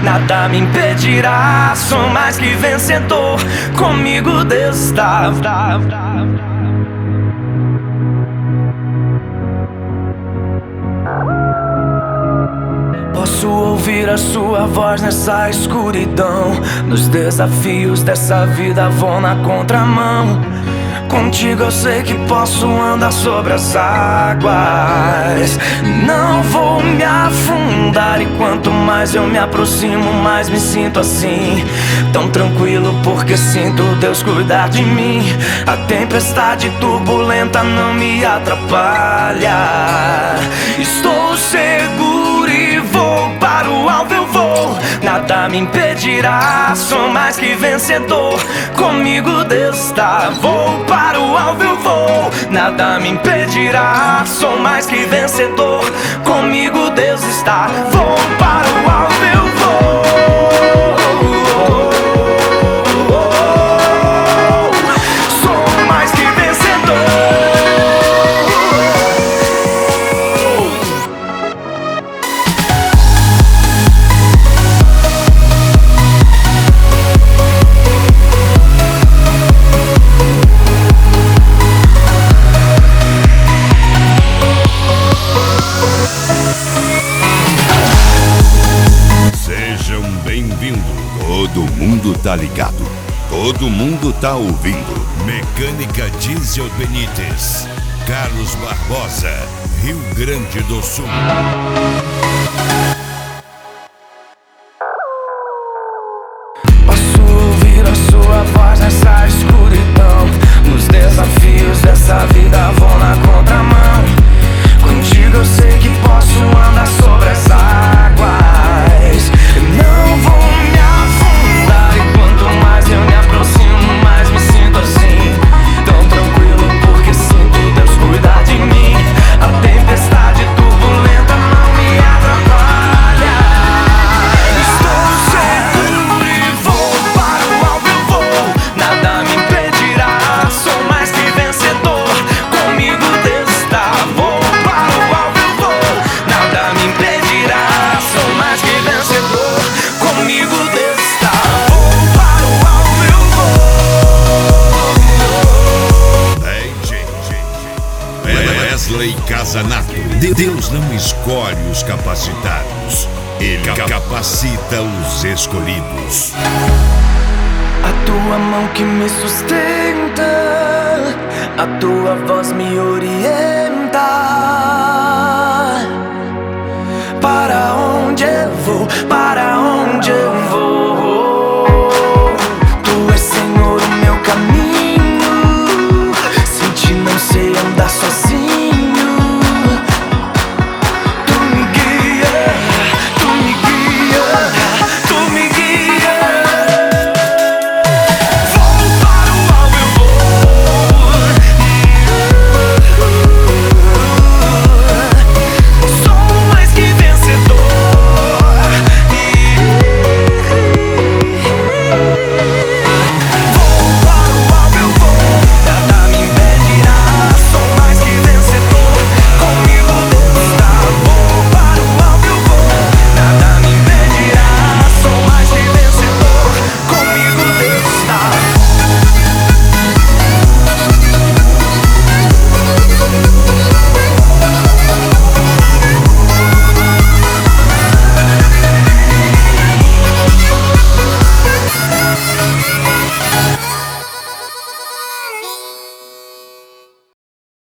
nada me impedirá. Sou mais que vencedor, comigo Deus está. Posso ouvir a sua voz nessa escuridão. Nos desafios dessa vida vou na contramão. Contigo eu sei que posso andar sobre as águas. Não vou me afundar, e quanto mais eu me aproximo, mais me sinto assim, tão tranquilo, porque sinto Deus cuidar de mim. A tempestade turbulenta não me atrapalha. Estou seguro e vou para o alvo, eu vou, nada me impedirá. Sou mais que vencedor, comigo Deus está. Vou para o alvo, eu vou, nada me impedirá. Sou mais que vencedor, comigo Deus está. Vou para o alvo, eu vou. Sou mais que vencedor. Todo mundo tá ligado, todo mundo tá ouvindo. Mecânica Diesel Benítez, Carlos Barbosa, Rio Grande do Sul. Posso ouvir a sua voz nessa escuridão. Nos desafios dessa vida vou na contramão. Contigo eu sei que posso andar sobre as águas. Não vou me afundar, e quanto mais eu me aproximo, mais me sinto assim, tão tranquilo, porque sinto Deus cuidar de mim. A tempestade turbulenta não me atrapalha. Estou seguro e vou para o alvo, eu vou, nada me impedirá. Sou mais que vencedor, comigo Deus está. Vou para o alvo, eu vou, nada me impedirá. Sou mais que vencedor, comigo Deus está. Vou para o alvo, eu vou. Wesley Casanato. Deus não escolhe os capacitados, Ele capacita os escolhidos. A tua mão que me sustenta, a tua voz me orienta. Para onde eu vou, para